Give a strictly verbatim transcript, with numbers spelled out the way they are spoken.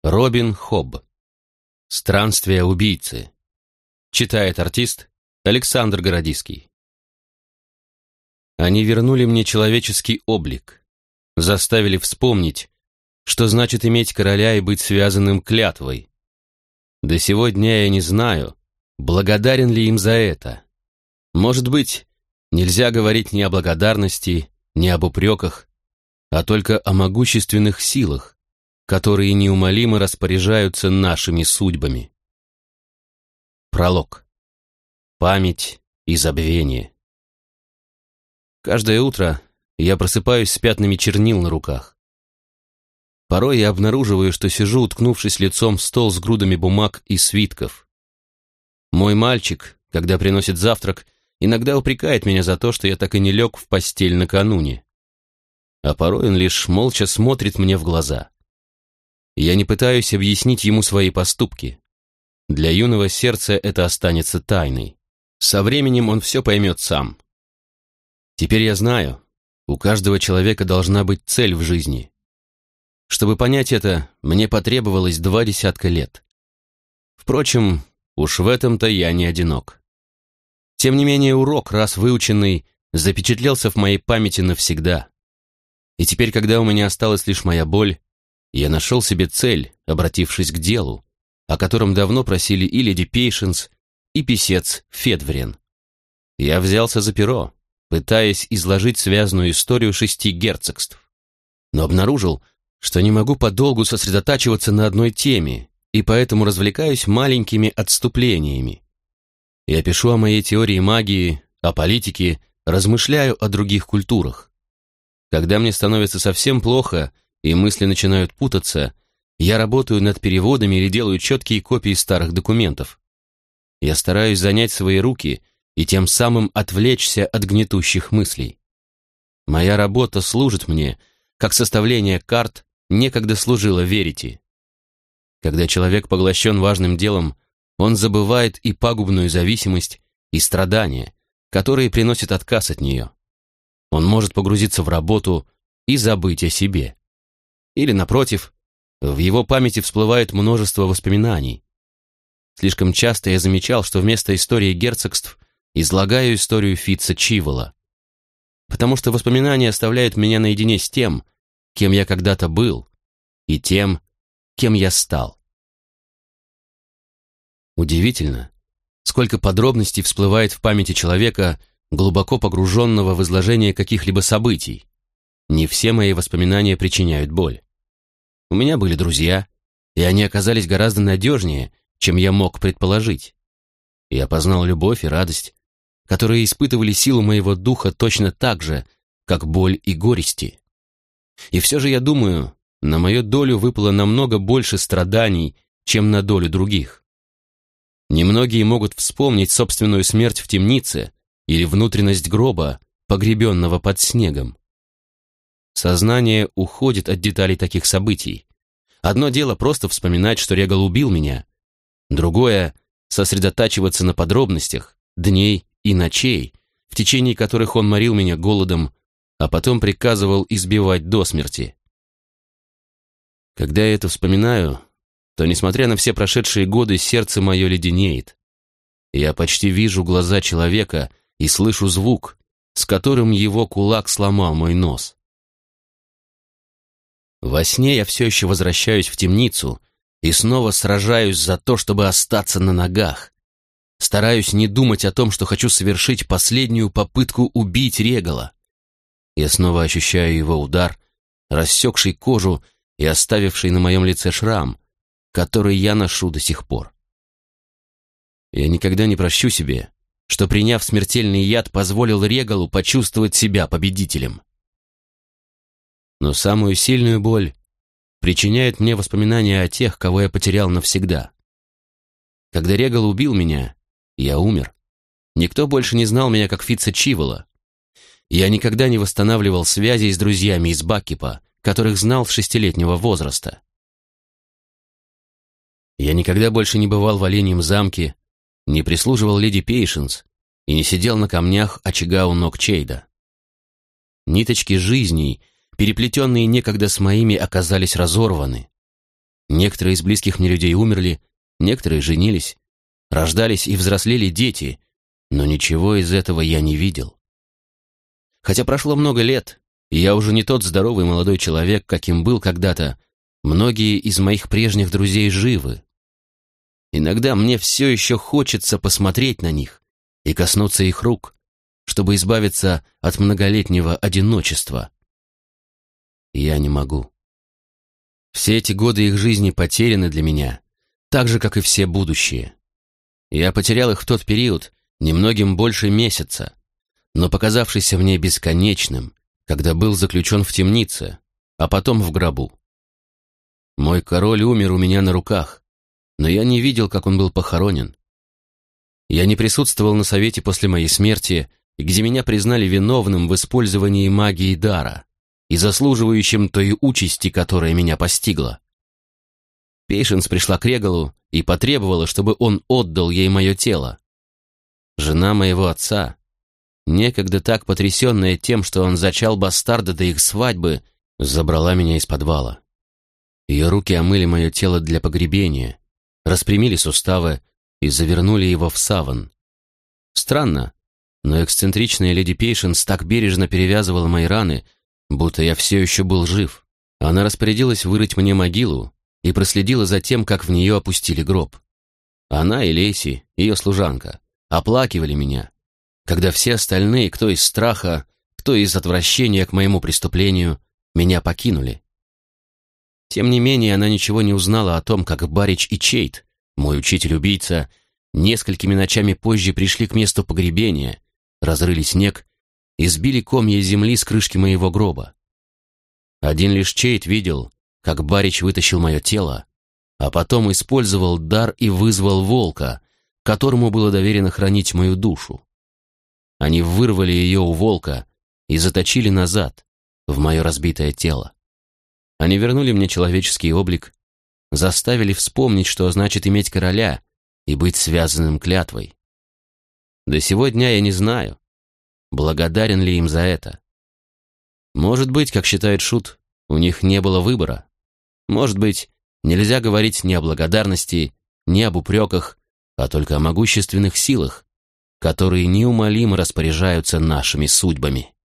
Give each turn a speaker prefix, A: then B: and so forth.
A: Робин Хобб. Странствия убийцы. Читает артист Александр Городиский. Они вернули мне человеческий облик, заставили вспомнить, что значит иметь короля и быть связанным клятвой. До сего дня я не знаю, благодарен ли им за это. Может быть, нельзя говорить ни о благодарности, ни об упреках, а только о могущественных силах, которые неумолимо распоряжаются нашими судьбами. Пролог. Память и забвение. Каждое утро я просыпаюсь с пятнами чернил на руках. Порой я обнаруживаю, что сижу, уткнувшись лицом в стол с грудами бумаг и свитков. Мой мальчик, когда приносит завтрак, иногда упрекает меня за то, что я так и не лег в постель накануне. А порой он лишь молча смотрит мне в глаза. Я не пытаюсь объяснить ему свои поступки. Для юного сердца это останется тайной. Со временем он все поймет сам. Теперь я знаю, у каждого человека должна быть цель в жизни. Чтобы понять это, мне потребовалось два десятка лет. Впрочем, уж в этом-то я не одинок. Тем не менее, урок, раз выученный, запечатлелся в моей памяти навсегда. И теперь, когда у меня осталась лишь моя боль, я нашел себе цель, обратившись к делу, о котором давно просили и леди Пейшенс, и писец Федврен. Я взялся за перо, пытаясь изложить связанную историю шести герцогств, но обнаружил, что не могу подолгу сосредотачиваться на одной теме, и поэтому развлекаюсь маленькими отступлениями. Я пишу о моей теории магии, о политике, размышляю о других культурах. Когда мне становится совсем плохо, и мысли начинают путаться, я работаю над переводами или делаю четкие копии старых документов. Я стараюсь занять свои руки и тем самым отвлечься от гнетущих мыслей. Моя работа служит мне, как составление карт некогда служило Верити. Когда человек поглощен важным делом, он забывает и пагубную зависимость, и страдания, которые приносят отказ от нее. Он может погрузиться в работу и забыть о себе. Или, напротив, в его памяти всплывает множество воспоминаний. Слишком часто я замечал, что вместо истории герцогств излагаю историю Фитца Чивола, потому что воспоминания оставляют меня наедине с тем, кем я когда-то был, и тем, кем я стал. Удивительно, сколько подробностей всплывает в памяти человека, глубоко погруженного в изложение каких-либо событий. Не все мои воспоминания причиняют боль. У меня были друзья, и они оказались гораздо надежнее, чем я мог предположить. Я познал любовь и радость, которые испытывали силу моего духа точно так же, как боль и горести. И все же я думаю, на мою долю выпало намного больше страданий, чем на долю других. Немногие могут вспомнить собственную смерть в темнице или внутренность гроба, погребенного под снегом. Сознание уходит от деталей таких событий. Одно дело просто вспоминать, что Регал убил меня. Другое — сосредотачиваться на подробностях, дней и ночей, в течение которых он морил меня голодом, а потом приказывал избивать до смерти. Когда я это вспоминаю, то, несмотря на все прошедшие годы, сердце мое леденеет. Я почти вижу глаза человека и слышу звук, с которым его кулак сломал мой нос. Во сне я все еще возвращаюсь в темницу и снова сражаюсь за то, чтобы остаться на ногах. Стараюсь не думать о том, что хочу совершить последнюю попытку убить Регала. Я снова ощущаю его удар, рассекший кожу и оставивший на моем лице шрам, который я ношу до сих пор. Я никогда не прощу себе, что, приняв смертельный яд, позволил Регалу почувствовать себя победителем. Но самую сильную боль причиняет мне воспоминания о тех, кого я потерял навсегда. Когда Регал убил меня, я умер. Никто больше не знал меня как Фитца Чивола. Я никогда не восстанавливал связей с друзьями из Баккипа, которых знал с шестилетнего возраста. Я никогда больше не бывал в Оленьем замке, не прислуживал леди Пейшенс и не сидел на камнях очага у ног Чейда. Ниточки жизней, переплетенные некогда с моими, оказались разорваны. Некоторые из близких мне людей умерли, некоторые женились, рождались и взрослели дети, но ничего из этого я не видел. Хотя прошло много лет, и я уже не тот здоровый молодой человек, каким был когда-то, многие из моих прежних друзей живы. Иногда мне все еще хочется посмотреть на них и коснуться их рук, чтобы избавиться от многолетнего одиночества. Я не могу. Все эти годы их жизни потеряны для меня, так же, как и все будущие. Я потерял их в тот период, немногим больше месяца, но показавшийся мне бесконечным, когда был заключен в темнице, а потом в гробу. Мой король умер у меня на руках, но я не видел, как он был похоронен. Я не присутствовал на совете после моей смерти, где меня признали виновным в использовании магии дара и заслуживающим той участи, которая меня постигла. Пейшенс пришла к Регалу и потребовала, чтобы он отдал ей мое тело. Жена моего отца, некогда так потрясенная тем, что он зачал бастарда до их свадьбы, забрала меня из подвала. Ее руки омыли мое тело для погребения, распрямили суставы и завернули его в саван. Странно, но эксцентричная леди Пейшенс так бережно перевязывала мои раны, будто я все еще был жив. Она распорядилась вырыть мне могилу и проследила за тем, как в нее опустили гроб. Она и Лейси, ее служанка, оплакивали меня, когда все остальные, кто из страха, кто из отвращения к моему преступлению, меня покинули. Тем не менее, она ничего не узнала о том, как Барич и Чейт, мой учитель-убийца, несколькими ночами позже пришли к месту погребения, разрыли снег и сбили комья земли с крышки моего гроба. Один лишь Чейт видел, как Барич вытащил мое тело, а потом использовал дар и вызвал волка, которому было доверено хранить мою душу. Они вырвали ее у волка и заточили назад, в мое разбитое тело. Они вернули мне человеческий облик, заставили вспомнить, что значит иметь короля и быть связанным клятвой. До сего дня я не знаю, благодарен ли им за это. Может быть, как считает Шут, у них не было выбора. Может быть, нельзя говорить ни о благодарности, ни об упреках, а только о могущественных силах, которые неумолимо распоряжаются нашими судьбами.